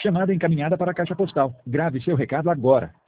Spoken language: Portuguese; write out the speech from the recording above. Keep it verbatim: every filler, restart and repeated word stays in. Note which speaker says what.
Speaker 1: Chamada encaminhada para a caixa postal. Grave seu recado agora.